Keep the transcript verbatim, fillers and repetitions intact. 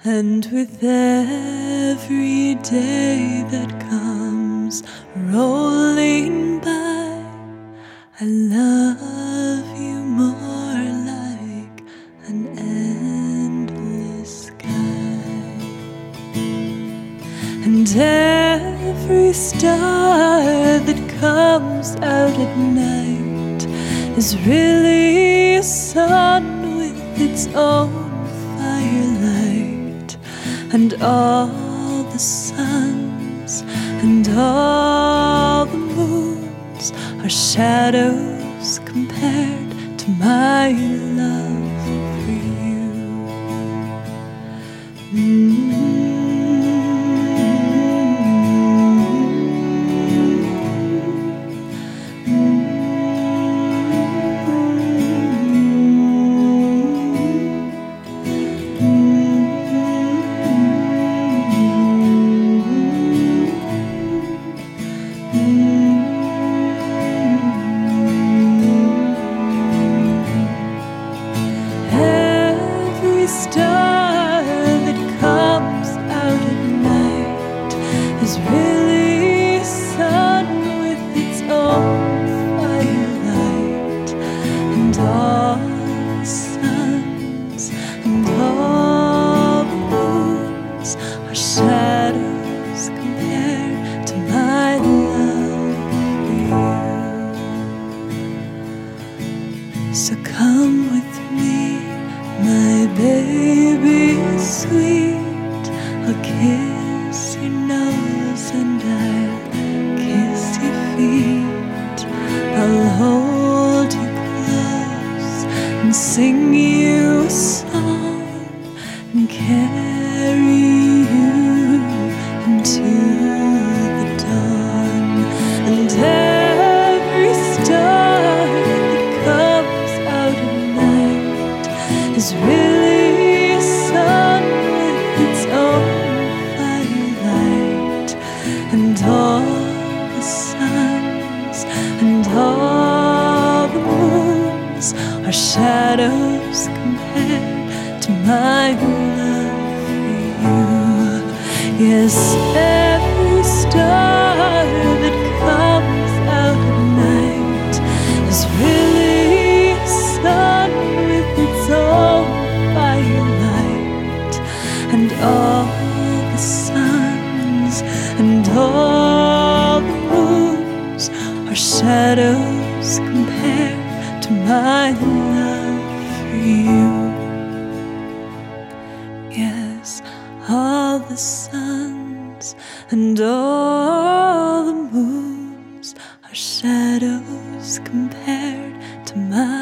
And with every day that comes rolling by, I love you more like an endless sky. And every star that comes out at night is really a sun with its own firelight. And all the suns and all the moons are shadows compared to my love for you. Mm-hmm. Every star that comes out at night is really a sun with its own firelight. And all the suns and all the moons are shadows compared to my love for you. So come with me, my baby sweet. I'll kiss your nose and I'll kiss your feet. I'll hold you close and sing you a song and carry you into the dawn. And every star that comes out at night is really a sun with its own firelight. And all the suns and all the moons are shadows compared to my love for you. Yes, every star that comes out at night is really a sun with its own firelight. And all the suns and all the moons are shadows compared to my love for you. Yes, all the suns and all the moons are shadows compared to my